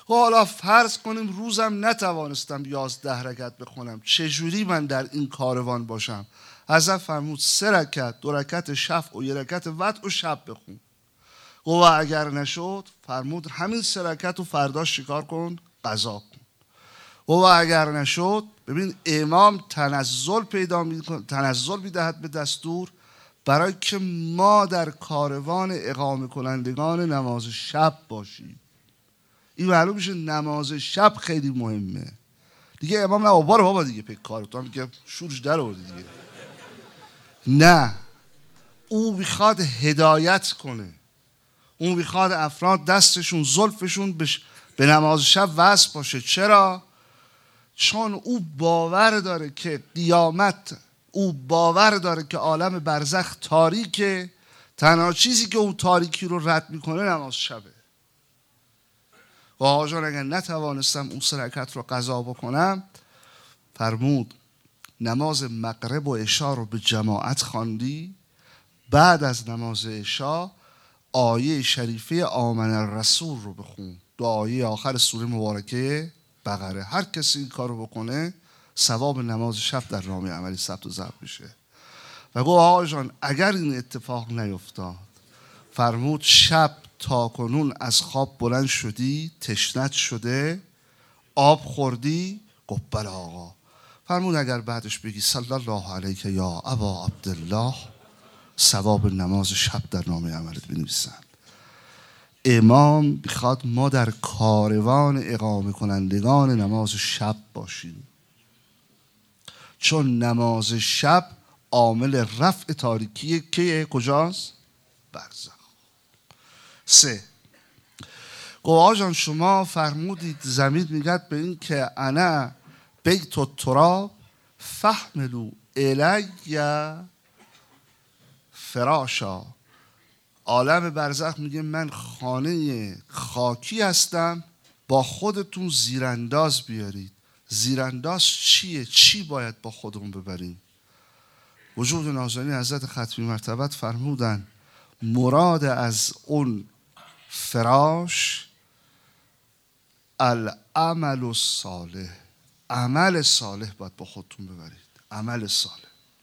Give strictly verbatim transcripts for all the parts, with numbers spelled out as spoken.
حالا فرض کنیم روزم نتوانستم یازده رکعت بخونم، چجوری من در این کاروان باشم؟ حضرت فرمود سه رکعت، دو رکعت شفع و یک رکعت وتر و شب بخون. و اگر نشد فرمود همین سه رکعت و فردا شکار کن، قضا کن. و اگر نشد، ببین امام تنزل پیدا می‌کند، تنزل می‌دهد به دستور برای که ما در کاروان اقامه کنندگان نماز شب باشیم. این معلوم میشه نماز شب خیلی مهمه دیگه. امام نه بابا بابا دیگه پیک کار تو هم میگه شورش در آوردی دیگه. نه، او میخواد هدایت کنه، اون میخواد افراد دستشون زلفشون به نماز شب وصل باشه. چرا؟ چون او باور داره که قیامت، او باور داره که عالم برزخ تاریکه، تنها چیزی که اون تاریکی رو رد میکنه نماز شبه. و آقا جان اگر نتوانستم اون سه رکعت رو قضا بکنم، فرمود نماز مغرب و عشا رو به جماعت خواندی، بعد از نماز عشا آیه شریفه آمن الرسول رو بخون، دو آیه آخر سوره مبارکه بقره. هر کسی این کار رو بکنه ثواب نماز شب در نامه عملی ثبت و ضبط میشه. و گفت آقا جان اگر این اتفاق نیفتاد، فرمود شب تا کنون از خواب بلند شدی، تشنت شده، آب خوردی؟ گفت بله آقا. فرمود اگر بعدش بگی صلی الله علیک یا ابا عبدالله، ثواب نماز شب در نامه عملت بنویسن. امام بخواد ما در کاروان اقامه کنندگان نماز شب باشیم، چون نماز شب عامل رفع تاریکی که کجاست؟ برزخ. سه، گواه جان شما فرمودید زمین میگد به این که انا بیت التراب فحملوا الی فراشا. عالم برزخ میگه من خانه خاکی هستم، با خودتون زیرانداز بیارید. زیرانداز چیه؟ چی باید با خودمون ببریم؟ وجود نازنین حضرت ختمی مرتبت فرمودن مراد از اون فراش العمل الصالح، عمل صالح باید با خودتون ببرید. عمل صالح.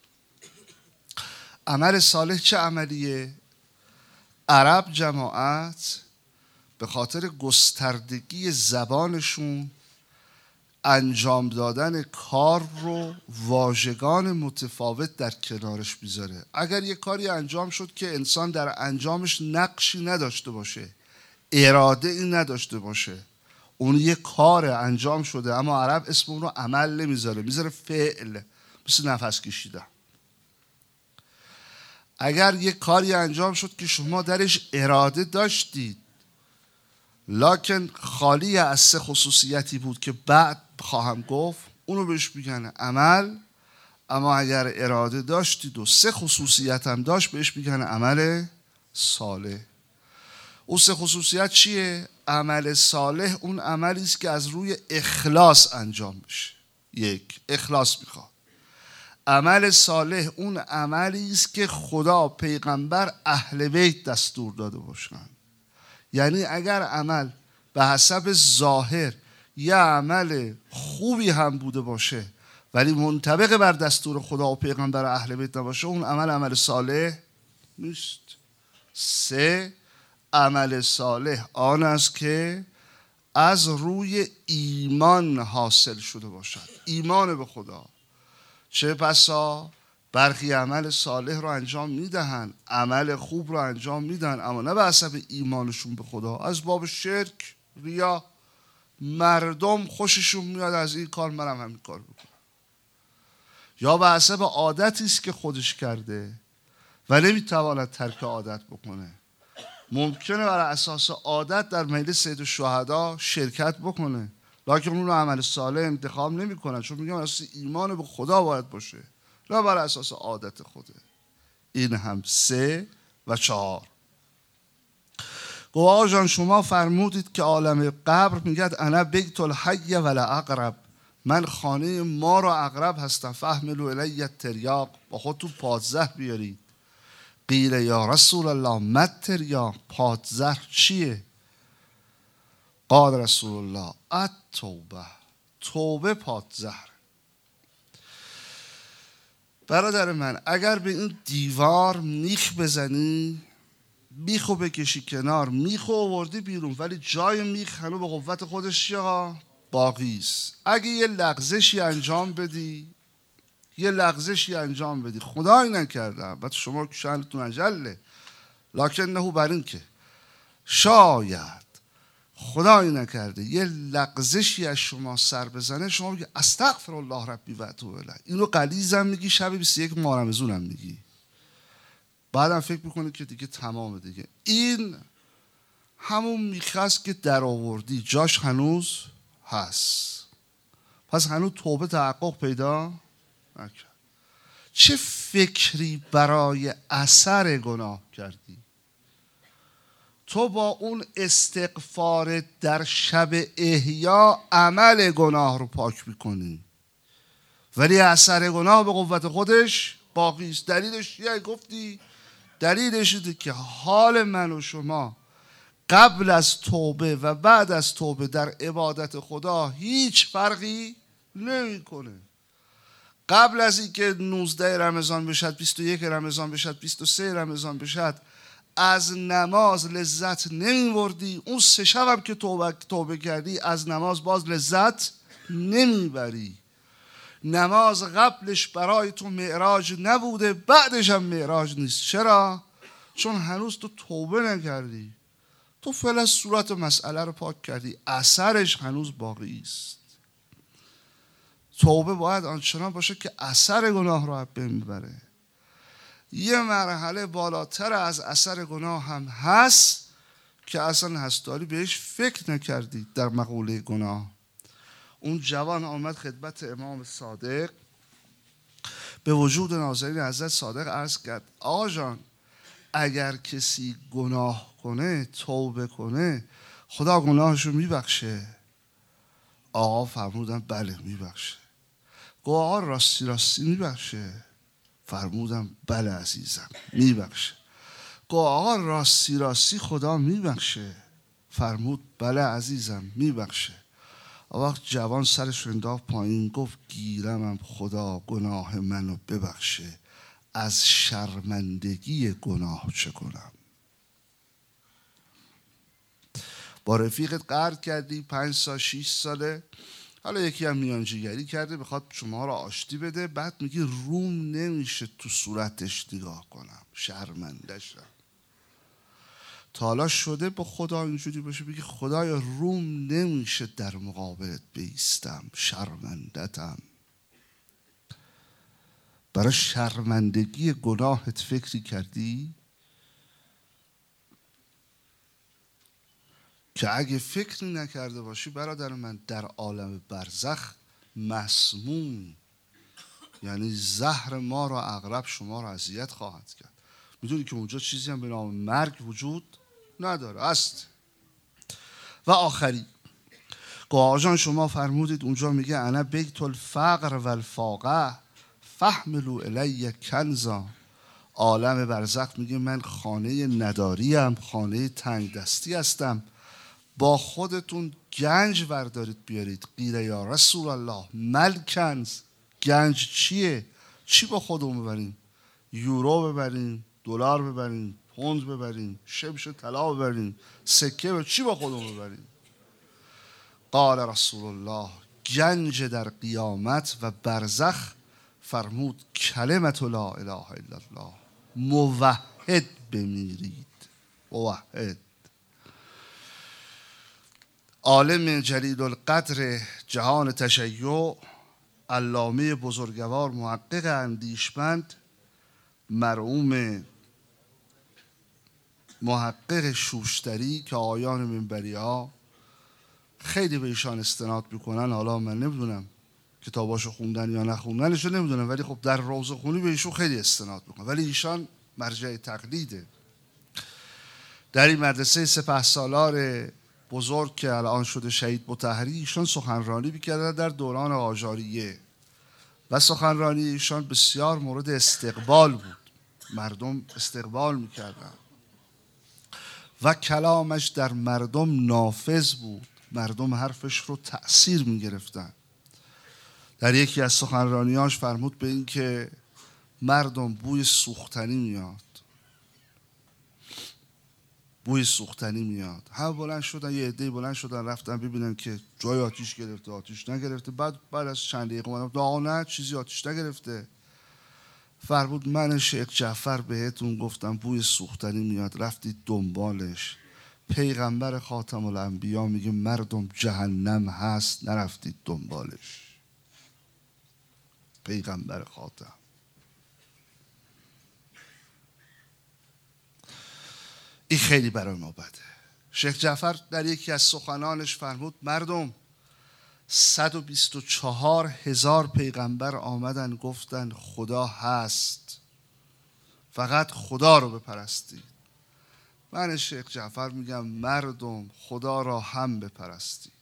عمل صالح چه عملیه؟ عرب جماعت به خاطر گستردگی زبانشون انجام دادن کار رو واژگان متفاوت در کنارش بیذاره. اگر یک کاری انجام شد که انسان در انجامش نقشی نداشته باشه، اراده ای نداشته باشه، اون یک کار انجام شده، اما عرب اسم اون رو عمل نمیذاره، میذاره فعل، مثل نفس کشیدن. اگر یک کاری انجام شد که شما درش اراده داشتید لکن خالی از سه خصوصیتی بود که بعد خواهم گفت، اونو بهش میگن عمل. اما اگر اراده داشتید و سه خصوصیت هم داشت بهش میگن عمل صالح. اون سه خصوصیت چیه؟ عمل صالح اون عملی است که از روی اخلاص انجام بشه. یک، اخلاص میخواد. عمل صالح اون عملی است که خدا، پیغمبر، اهل بیت دستور داده باشن. یعنی اگر عمل به حسب ظاهر یه عمل خوبی هم بوده باشه ولی منطبق بر دستور خدا و پیغمبر و اهل بیت نباشه، اون عمل عمل صالح نیست. سه، عمل صالح آن است که از روی ایمان حاصل شده باشد، ایمان به خدا. چه بسا برخی عمل صالح رو انجام میدهن، عمل خوب رو انجام میدن، اما نه به حسب ایمانشون به خدا، از باب شرک، ریا. مردم خوششون میاد از این کار، منم همین کار بکنم. یا به حسب عادتی است که خودش کرده و نمیتواند ترک عادت بکنه. ممکنه بر اساس عادت در مجلس سید الشهدا شرکت بکنه، لکن اون رو عمل صالح انتخاب نمی کنن، چون میگم اساس ایمان به خدا باید باشه، نه بر اساس عادت خوده. این هم سه و چهار. گواه جان شما فرمودید که عالم قبر میگد انا بیت الحی ولا اقرب، من خانه مار و عقرب هستم. فحملوا الی التریاق، با خودتون پادزهر بیارید. قیل یا رسول الله ما التریاق، پادزهر چیه؟ قال رسول الله التوبه، توبه پادزهر. برادر من اگر به این دیوار میخ بزنی، میخو بکشی کنار، میخو آوردی بیرون، ولی جای میخ هنو به قوت خودش یا باقی است. اگه یه لغزشی انجام بدی یه لغزشی انجام بدی خدایی نکرده، البته شما که شأنتون اجله، لکن نه بر این که شاید خدایی نکرده یه لغزشی از شما سر بزنه، شما بگی استغفر الله ربی و اتوب الیه. اینو غلیظم میگی، شب بیست و یک محرم‌زونم میگی، بعدم فکر میکنی که دیگه تمامه دیگه. این همون میخواست که در آوردی جاش هنوز هست، پس هنوز توبه تحقق پیدا نکرد. چه فکری برای اثر گناه کردی؟ تو با اون استغفار در شب احیا عمل گناه رو پاک میکنی، ولی اثر گناه به قوت خودش باقی است. دلیلش چیه؟ گفتی دلیلش اینه که حال من و شما قبل از توبه و بعد از توبه در عبادت خدا هیچ فرقی نمیکنه. قبل از اینکه نوزده رمضان بشد، بیست و یک رمضان بشد، بیست و سه رمضان بشد، از نماز لذت نمیبردی. اون سه شب هم که توبه, توبه کردی از نماز باز لذت نمیبری. نماز قبلش برای تو معراج نبوده، بعدش هم معراج نیست. چرا؟ چون هنوز تو توبه نکردی. تو فعلا صورت مسئله رو پاک کردی، اثرش هنوز باقی است. توبه باید آنچنان باشه که اثر گناه رو از بین ببره. یه مرحله بالاتر از اثر گناه هم هست که اصلا هستاری بهش فکر نکردی در مقوله گناه. اون جوان آمد خدمت امام صادق، به وجود ناظرین حضرت صادق عرض کرد آقا جان اگر کسی گناه کنه توبه کنه خدا گناهشو میبخشه؟ آقا فرمودن بله میبخشه. گفت آقا راستی راستی میبخشه؟ فرمودم بله عزیزم میبخشه. گفت آقا راستی راستی خدا میبخشه؟ فرمود بله عزیزم میبخشه. وقت جوان سرش رو انداخت پایین، گفت گیرمم خدا گناه منو ببخشه، از شرمندگی گناه چه کنم؟ با رفیقت قرض کردی پنج سال شیش ساله، حالا یکی هم میانجیگری کرده بخواد شما را آشتی بده، بعد میگی روم نمیشه تو صورتش نگاه کنم، شرمنده شم. تا حالا شده با خدا اینجوری باشه بگی خدایا روم نمیشه در مقابلت بیستم، شرمندتم؟ برای شرمندگی گناهت فکری کردی؟ که اگه فکری نکرده باشی برادر من در عالم برزخ مسموم، یعنی زهر ما را عقرب شما را اذیت خواهد کرد. میدونی که اونجا چیزی هم به نام مرگ وجود نداره است. و آخری آقا جان شما فرمودید اونجا میگه انا بیت الفقر و الفاقه فحملوا الی کنزا. عالم برزخ میگه من خانه نداریم، خانه تنگ دستی هستم، با خودتون گنج بردارید بیارید. قیل یا رسول الله مل کنز، گنج چیه؟ چی با خودمون ببریم؟ یورو ببریم، دلار ببریم، پوند ببریم، شمش طلا ببریم، سکه ببریم، چی با خودمون ببریم؟ قال رسول الله گنج در قیامت و برزخ، فرمود کلمت لا اله الا الله، موحد بمیرید. موحد. عالم جلیل القدر جهان تشیع، علامه بزرگوار، محقق اندیشمند، مرحوم محقق شوشتری که آیان منبری ها خیلی به ایشان استناد میکنن. حالا من نمیدونم کتاباشو خوندن یا نخوندنشو نمیدونم، ولی خب در روضه خونی به ایشون خیلی استناد میکنن، ولی ایشان مرجع تقلیده. در این مدرسه سپهسالار بزرگ که الان شده شهید مطهری، ایشان سخنرانی میکردن در دوران قاجاریه و سخنرانی ایشان بسیار مورد استقبال بود، مردم استقبال میکردن و کلامش در مردم نافذ بود. مردم حرفش رو تأثیر می گرفتن. در یکی از سخنرانیاش فرمود به این که مردم بوی سوختنی میاد، بوی سوختنی میاد. هم بلند شدن، یه عده‌ای بلند شدن رفتن ببینن که جای آتیش گرفته، آتیش نگرفته. بعد بعد از چند دقیقه اومدن نه چیزی آتیش نگرفته. فرمود من شیخ جعفر بهتون گفتم بوی سوختنی میاد، رفتید دنبالش. پیغمبر خاتم الانبیا میگه مردم جهنم هست، نرفتید دنبالش. پیغمبر خاتم. این خیلی برای ما بده. شیخ جعفر در یکی از سخنانش فرمود مردم صد و بیست و چهار هزار پیغمبر آمدن گفتن خدا هست، فقط خدا رو بپرستید. من شیخ جعفر میگم مردم خدا را هم بپرستید.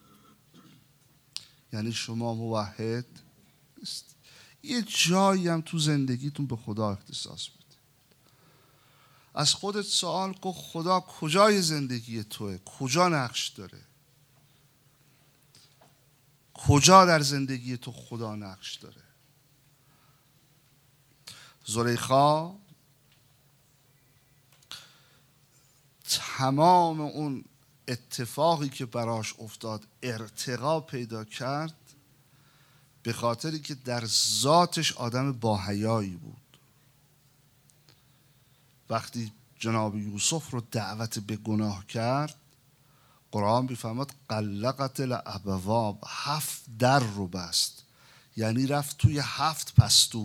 یعنی شما موحد یه جایی هم تو زندگیتون به خدا اختصاص بدید. از خودت سوال کن خدا کجای زندگی توه؟ کجا نقش داره؟ کجا در زندگی تو خدا نقش داره؟ زلیخا تمام اون اتفاقی که براش افتاد ارتقا پیدا کرد به خاطری که در ذاتش آدم باحیایی بود. وقتی جناب یوسف رو دعوت به گناه کرد، قرآن میفرماد قلقت الابواب، هفت در رو بست، یعنی رفت توی هفت پستو.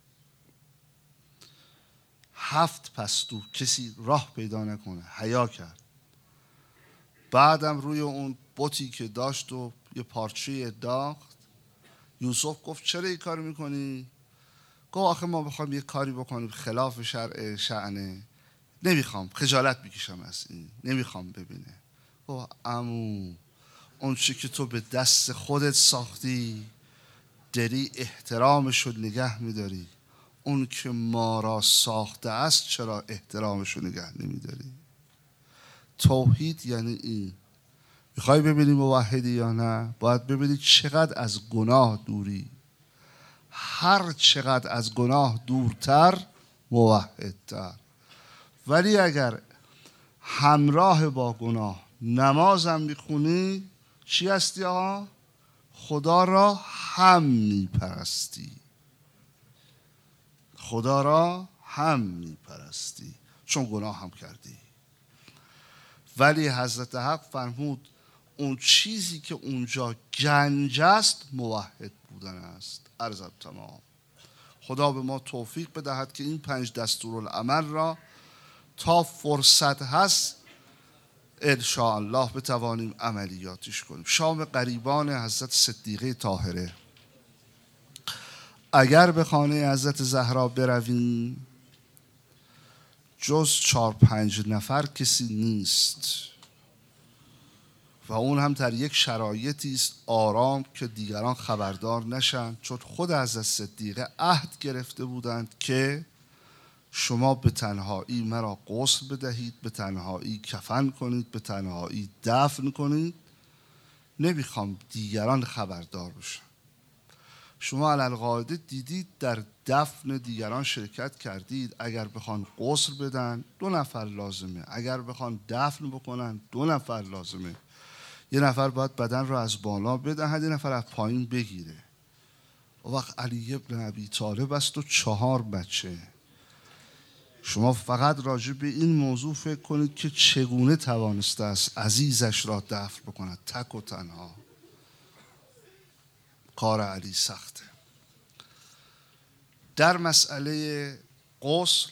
هفت پستو کسی راه پیدا نکنه، حیا کرد. بعدم روی اون بتی که داشت و یه پارچه انداخت. یوسف گفت چرا این کار میکنی؟ گفت آخه ما بخوام یه کاری بکنیم خلاف شرع شأنه، نمیخوام، خجالت میکشم از این، نمیخوام ببینه. گفت عمو اون چی که تو به دست خودت ساختی داری احترامشو نگه میداری، اون که ما را ساخته است چرا احترامشو نگه نمیداری؟ توحید یعنی این. میخوای ببینی موحدی یا نه؟ باید ببینی چقدر از گناه دوری. هر چقدر از گناه دورتر موحدتر. ولی اگر همراه با گناه نمازم میخونی چی هستی آقا؟ خدا را هم میپرستی. خدا را هم میپرستی چون گناه هم کردی. ولی حضرت حق فرمود اون چیزی که اونجا گنج است موحد بودن است. عرض تمام. خدا به ما توفیق بدهد که این پنج دستورالعمل را تا فرصت هست انشاءالله بتوانیم عملیاتش کنیم. شام قریبان حضرت صدیقه طاهره. اگر به خانه حضرت زهرا برویم جز چار پنج نفر کسی نیست و اون هم در یک شرایطی است آرام که دیگران خبردار نشن، چون خود حضرت صدیقه عهد گرفته بودند که شما به تنهایی مرا غسل بدهید، به تنهایی کفن کنید، به تنهایی دفن کنید، نمیخوام دیگران خبردار بشن. شما علالقاعده دیدید در دفن دیگران شرکت کردید. اگر بخوان غسل بدن دو نفر لازمه، اگر بخوان دفن بکنن دو نفر لازمه. یه نفر باید بدن رو از بالا بدهد، یه نفر از پایین بگیره. و وقت علی ابن ابی طالب است و چهار بچه. شما فقط راجع به این موضوع فکر کنید که چگونه توانسته است عزیزش را دفن بکند تک و تنها. کار علی سخته. در مسئله غسل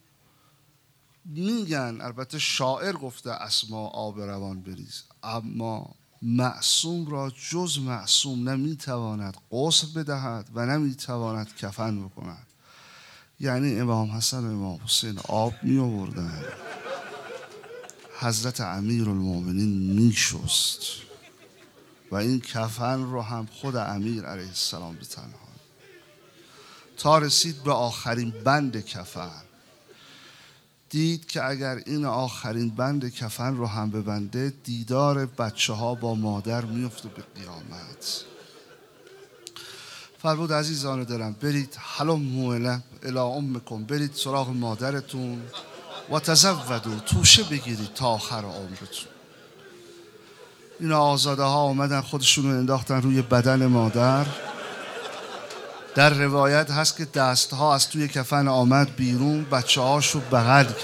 میگن، البته شاعر گفته اسما آب روان بریز، اما معصوم را جز معصوم نمیتواند غسل بدهد و نمیتواند کفن بکند. یعنی امام حسن و امام حسین آب می آوردن، حضرت امیرالمومنین می شست و این کفن رو هم خود امیر علیه السلام به تنها تا رسید به آخرین بند کفن. دید که اگر این آخرین بند کفن رو هم ببنده دیدار بچه ها با مادر میفته به قیامت. فرمود عزیزان دلم برید هلموا الی امکم، برید سراغ مادرتون و تزودوا، توشه بگیرید تا آخر عمرتون. این آزاده ها آمدن خودشون رو انداختن روی بدن مادر. در روایت هست که دست ها از توی کفن آمد بیرون، بچه هاشو بغل کرد.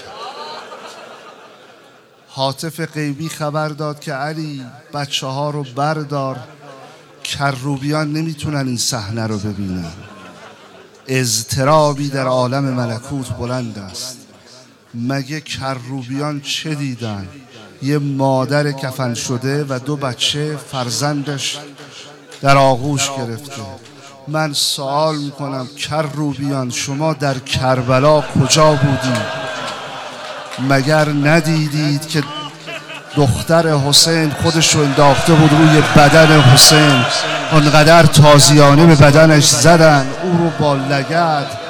هاتف غیبی خبر داد که علی بچه ها رو بردار، کروبیان نمیتونن این صحنه رو ببینن. اضطرابی در عالم ملکوت بلند است. مگه کروبیان چه دیدن؟ یه مادر کفن شده و دو بچه فرزندش در آغوش گرفته. من سوال میکنم کروبیان شما در کربلا کجا بودید؟ مگر ندیدید که دختر حسین خودش رو انداخته بود روی بدن حسین، اونقدر تازیانه به بدنش زدن او رو با لگد.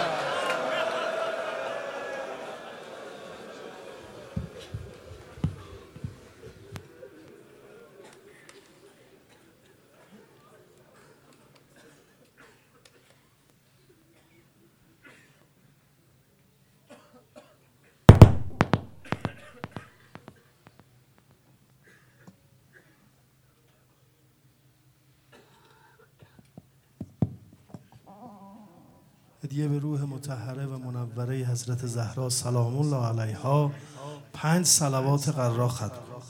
هدیه به روح مطهره و منوره حضرت زهرا سلام الله علیها. پنج صلوات قرا ختم.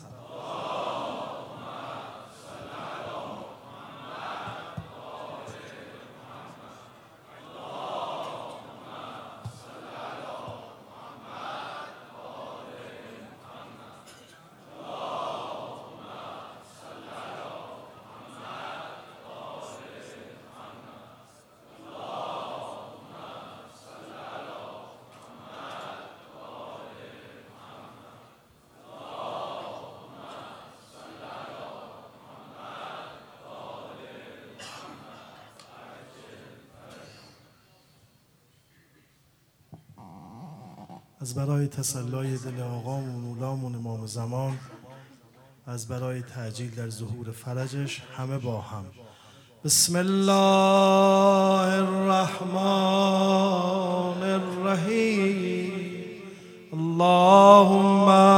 از برای تسلای دل آقامون مولامون امام زمان، از برای تعجیل در ظهور فرجش، همه با هم بسم الله الرحمن الرحیم. اللهم